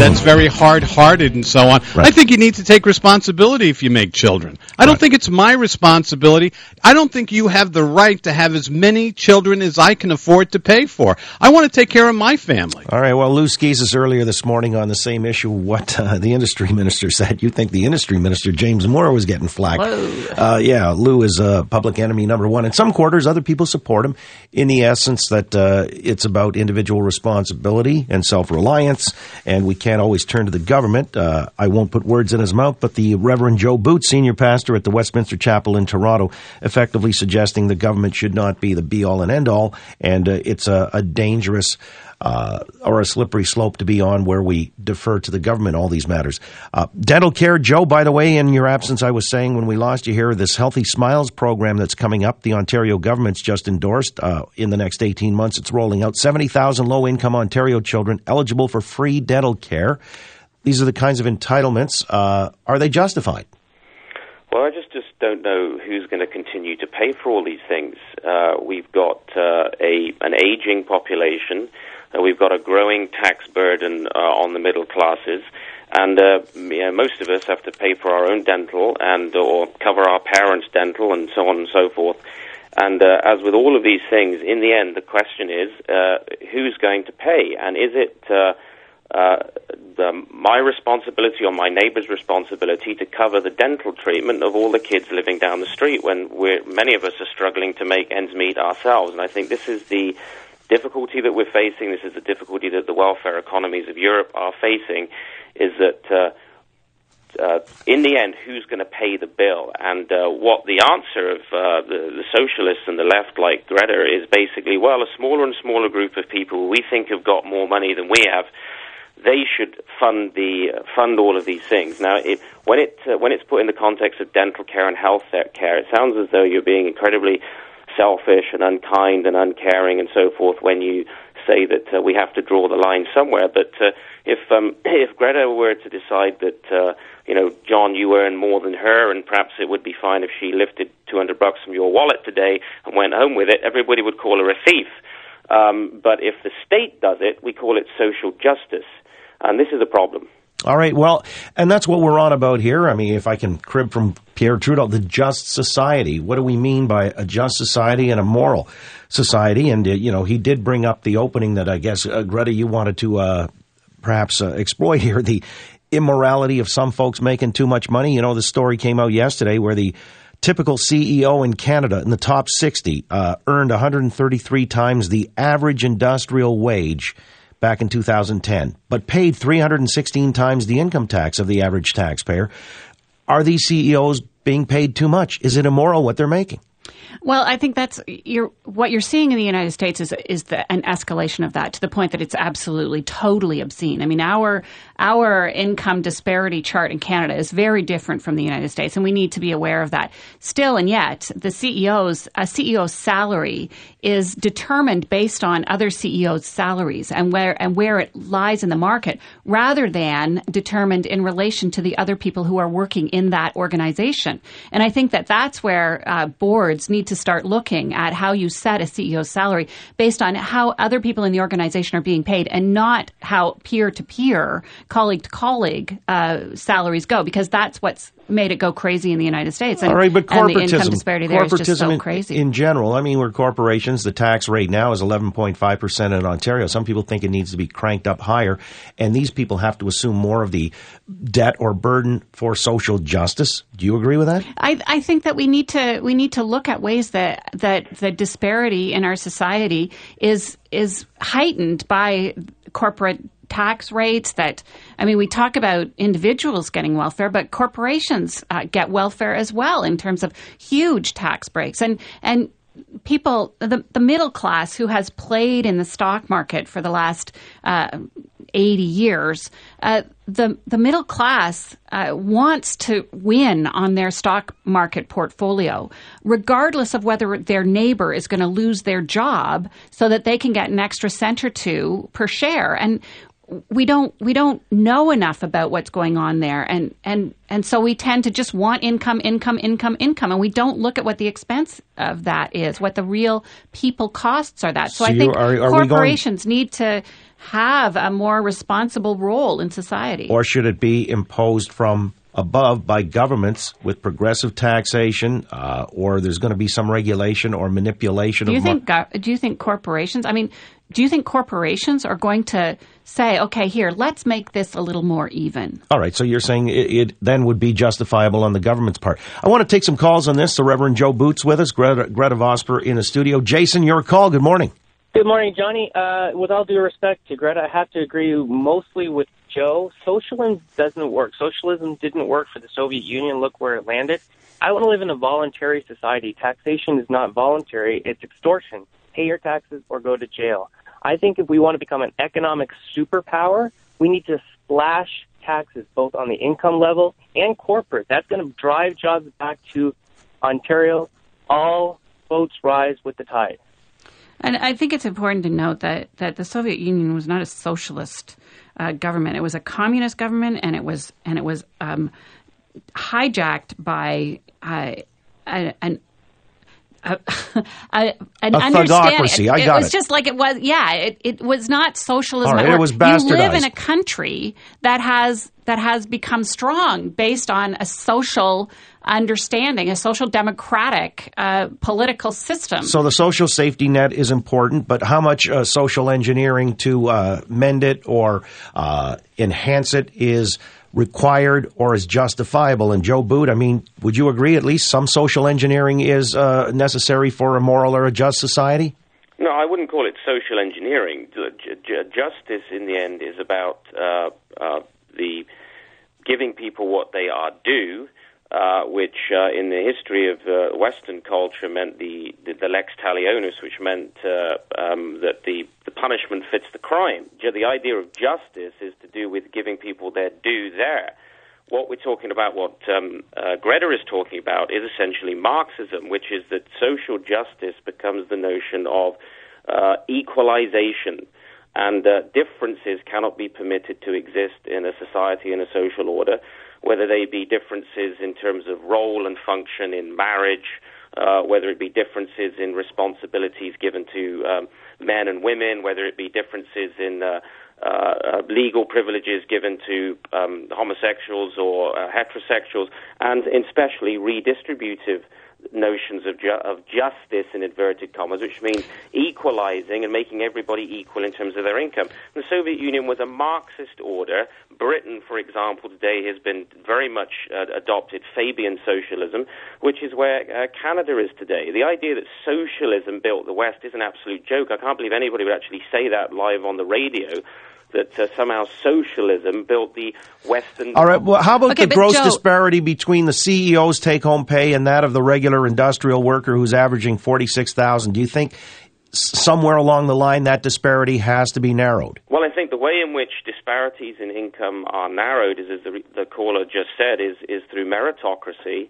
that's very hard-hearted and so on. Right. I think you need to take responsibility if you make children. I don't think it's my responsibility. I don't think you have the right to have as many children as I can afford to pay for. I want to take care of my family. All right, well, Lou Schizas earlier this morning on the same issue, what the industry minister said. You think the industry minister, James Moore, was getting flack. Yeah, Lou is public enemy number one. In some quarters, other people support him in the essence that it's about individual responsibility and self-reliance, and we can't always turn to the government. I won't put words in his mouth, but the Reverend Joe Boots, senior pastor at the Westminster Chapel in Toronto, effectively suggesting the government should not be the be-all and end-all, and it's a dangerous or a slippery slope to be on where we defer to the government, all these matters. Dental care, Joe, by the way, in your absence, I was saying when we lost you here, this Healthy Smiles program that's coming up, the Ontario government's just endorsed. In the next 18 months, it's rolling out 70,000 low-income Ontario children eligible for free dental care. These are the kinds of entitlements. Are they justified? Well, I just don't know who's going to continue to pay for all these things. We've got an aging population. We've got a growing tax burden on the middle classes. And most of us have to pay for our own dental or cover our parents' dental and so on and so forth. And as with all of these things, in the end, the question is, who's going to pay? And is it my responsibility or my neighbor's responsibility to cover the dental treatment of all the kids living down the street when many of us are struggling to make ends meet ourselves? And I think this is the difficulty that we're facing. This is the difficulty that the welfare economies of Europe are facing, is that in the end, who's going to pay the bill? And what the answer of the socialists and the left, like Greta, is basically, well, a smaller and smaller group of people who we think have got more money than we have, they should fund all of these things. Now, when it's put in the context of dental care and health care, it sounds as though you're being incredibly selfish and unkind and uncaring and so forth when you say that we have to draw the line somewhere. But if Greta were to decide that John, you earn more than her, and perhaps it would be fine if she lifted $200 from your wallet today and went home with it, everybody would call her a thief. But if the state does it, we call it social justice. And this is a problem. All right, well, and that's what we're on about here. I mean, if I can crib from Pierre Trudeau, the just society. What do we mean by a just society and a moral society? And, he did bring up the opening that I guess, Greta, you wanted to perhaps exploit here, the immorality of some folks making too much money. The story came out yesterday where the typical CEO in Canada in the top 60 earned 133 times the average industrial wage back in 2010, but paid 316 times the income tax of the average taxpayer. Are these CEOs being paid too much? Is it immoral what they're making? Well, I think what you're seeing in the United States is an escalation of that to the point that it's absolutely, totally obscene. I mean, our income disparity chart in Canada is very different from the United States, and we need to be aware of that. Still, and yet, a CEO's salary is determined based on other CEOs' salaries and where it lies in the market, rather than determined in relation to the other people who are working in that organization. And I think that's where boards need to start looking at how you set a CEO's salary based on how other people in the organization are being paid, and not how peer-to-peer, colleague-to-colleague salaries go, because that's what's made it go crazy in the United States. And, all right, but corporatism, and the income disparity there is just so crazy. In general, I mean, we're corporations. The tax rate now is 11.5% in Ontario. Some people think it needs to be cranked up higher, and these people have to assume more of the debt or burden for social justice. Do you agree with that? I think that we need to look at ways that the disparity in our society is heightened by corporate tax rates. We talk about individuals getting welfare, but corporations get welfare as well in terms of huge tax breaks. And people, the middle class who has played in the stock market for the last 80 years, the middle class wants to win on their stock market portfolio, regardless of whether their neighbor is going to lose their job, so that they can get an extra cent or two per share. And we don't know enough about what's going on there, and so we tend to just want income, and we don't look at what the expense of that is, what the real people costs are. So I think corporations need to have a more responsible role in society. Or should it be imposed from above by governments with progressive taxation, or there's going to be some regulation or manipulation? Do you think corporations? I mean, do you think corporations are going to say, "Okay, here, let's make this a little more even"? All right, so you're saying it then would be justifiable on the government's part. I want to take some calls on this. The Reverend Joe Boots with us, Greta Vosper in the studio. Jason, your call. Good morning. Good morning, Johnny. With all due respect to Greta, I have to agree mostly with Joe. Socialism doesn't work. Socialism didn't work for the Soviet Union. Look where it landed. I want to live in a voluntary society. Taxation is not voluntary. It's extortion. Pay your taxes or go to jail. I think if we want to become an economic superpower, we need to slash taxes both on the income level and corporate. That's going to drive jobs back to Ontario. All boats rise with the tide. And I think it's important to note that the Soviet Union was not a socialist government. It was a communist government, and it was hijacked by an thugocracy. I got it. It was just like it was. Yeah, it was not socialism. All right, it was bastardized. You live in a country that has become strong based on a social understanding, a social democratic political system. So the social safety net is important, but how much social engineering to mend it or enhance it is required or is justifiable? And Joe Boot, I mean, would you agree at least some social engineering is necessary for a moral or a just society? No, I wouldn't call it social engineering. Justice, in the end, is about the giving people what they are due, which in the history of Western culture meant the lex talionis, which meant that the punishment fits the crime. The idea of justice is to do with giving people their due there. What we're talking about, what Greta is talking about, is essentially Marxism, which is that social justice becomes the notion of equalization, and differences cannot be permitted to exist in a society, in a social order, whether they be differences in terms of role and function in marriage, whether it be differences in responsibilities given to men and women, whether it be differences in legal privileges given to homosexuals or heterosexuals, and especially redistributive notions of justice in inverted commas, which means equalizing and making everybody equal in terms of their income. The Soviet Union was a Marxist order. Britain, for example, today has been very much adopted Fabian socialism, which is where Canada is today. The idea that socialism built the West is an absolute joke. I can't believe anybody would actually say that live on the radio, that somehow socialism built the Western... All right, well, how about the gross disparity between the CEO's take-home pay and that of the regular industrial worker who's averaging $46,000? Do you think somewhere along the line that disparity has to be narrowed? Well, I think the way in which disparities in income are narrowed, is, as the caller just said, is through meritocracy,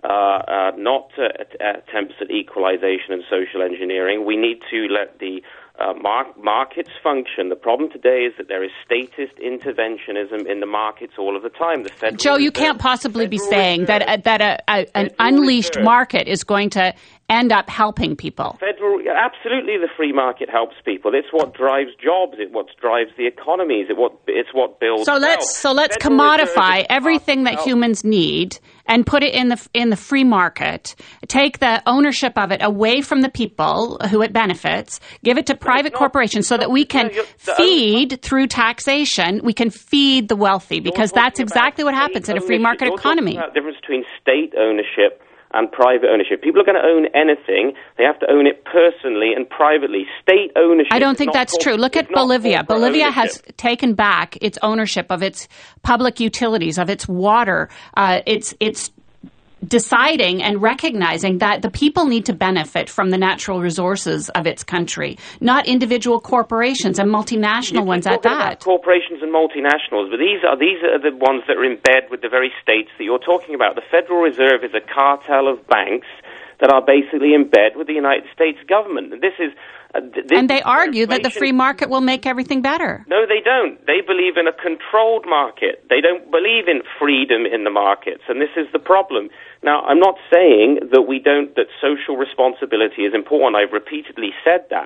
not attempts at equalization and social engineering. We need to let the markets function. The problem today is that there is statist interventionism in the markets all of the time. Joe, you can't possibly be saying that an unleashed market is going to end up helping people. Absolutely, the free market helps people. It's what drives jobs. It's what drives the economies. It's what builds. So let's commodify everything that humans need and put it in the free market. Take the ownership of it away from the people who it benefits. Give it to private corporations so that we can feed through taxation. We can feed the wealthy, because that's exactly what happens in a free market economy. You're talking about the difference between state ownership and private ownership. People are going to own anything. They have to own it personally and privately. State ownership. I don't think that's true. Look at Bolivia. Bolivia has taken back its ownership of its public utilities, of its water. It's deciding and recognizing that the people need to benefit from the natural resources of its country, not individual corporations and multinational ones at that. Corporations and multinationals, but these are the ones that are in bed with the very states that you're talking about. The Federal Reserve is a cartel of banks that are basically in bed with the United States government. And this is and they argue that the free market will make everything better. No, they don't. They believe in a controlled market. They don't believe in freedom in the markets, and this is the problem. Now, I'm not saying that that social responsibility is important. I've repeatedly said that.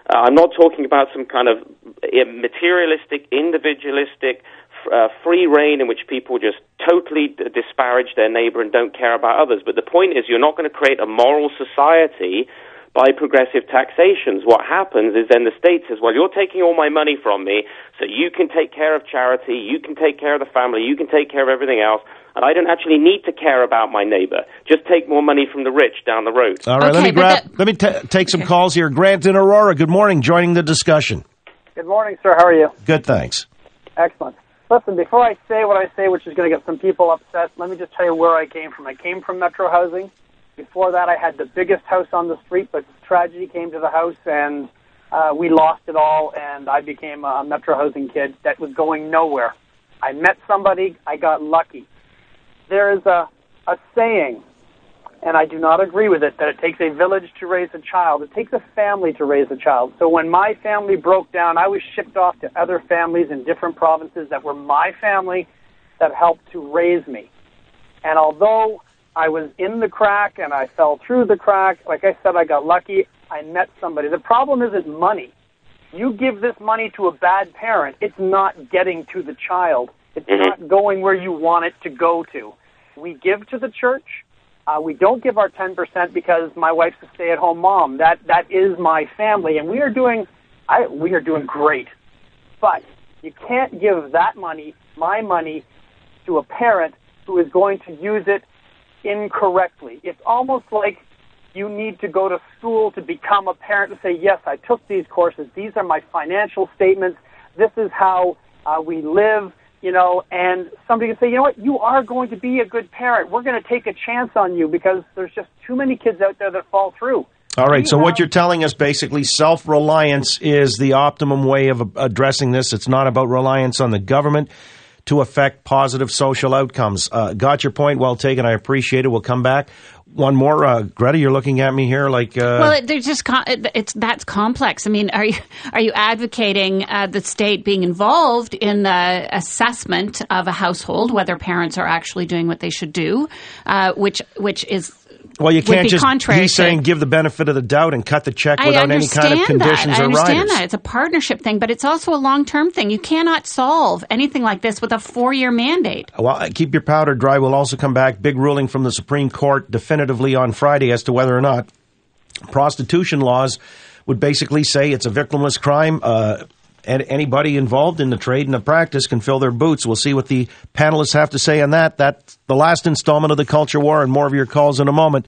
I'm not talking about some kind of materialistic, individualistic, free reign in which people just totally disparage their neighbor and don't care about others. But the point is, you're not going to create a moral society by progressive taxations. What happens is then the state says, well, you're taking all my money from me, so you can take care of charity, you can take care of the family, you can take care of everything else, and I don't actually need to care about my neighbor. Just take more money from the rich down the road. All right, okay, let me take some calls here. Grant in Aurora, good morning, joining the discussion. Good morning, sir. How are you? Good, thanks. Excellent. Listen, before I say what I say, which is going to get some people upset, let me just tell you where I came from. I came from Metro Housing. Before that, I had the biggest house on the street, but tragedy came to the house, and we lost it all, and I became a Metro Housing kid that was going nowhere. I met somebody. I got lucky. There is a saying, and I do not agree with it, that it takes a village to raise a child. It takes a family to raise a child. So when my family broke down, I was shipped off to other families in different provinces that were my family that helped to raise me. And although I was in the crack and I fell through the crack, like I said, I got lucky. I met somebody. The problem isn't money. You give this money to a bad parent, it's not getting to the child. It's not going where you want it to go to. We give to the church. We don't give our 10% because my wife's a stay-at-home mom. That is my family, and we are doing great. But you can't give that money, my money, to a parent who is going to use it incorrectly. It's almost like you need to go to school to become a parent and say, yes, I took these courses. These are my financial statements. This is how we live. And somebody can say, you know what, you are going to be a good parent. We're going to take a chance on you because there's just too many kids out there that fall through. All right, so what you're telling us basically, self-reliance is the optimum way of addressing this. It's not about reliance on the government to affect positive social outcomes. Got your point, well taken. I appreciate it. We'll come back. One more, Greta. You're looking at me here like. Well, there's just that's complex. I mean, are you advocating the state being involved in the assessment of a household, whether parents are actually doing what they should do, which is. Well, you can't just. He's saying give the benefit of the doubt and cut the check without any kind of conditions or riders. I understand that. It's a partnership thing, but it's also a long-term thing. You cannot solve anything like this with a 4-year mandate. Well, keep your powder dry. We'll also come back. Big ruling from the Supreme Court definitively on Friday as to whether or not prostitution laws would basically say it's a victimless crime. And anybody involved in the trade and the practice can fill their boots. We'll see what the panelists have to say on that. That's the last installment of the Culture War, and more of your calls in a moment.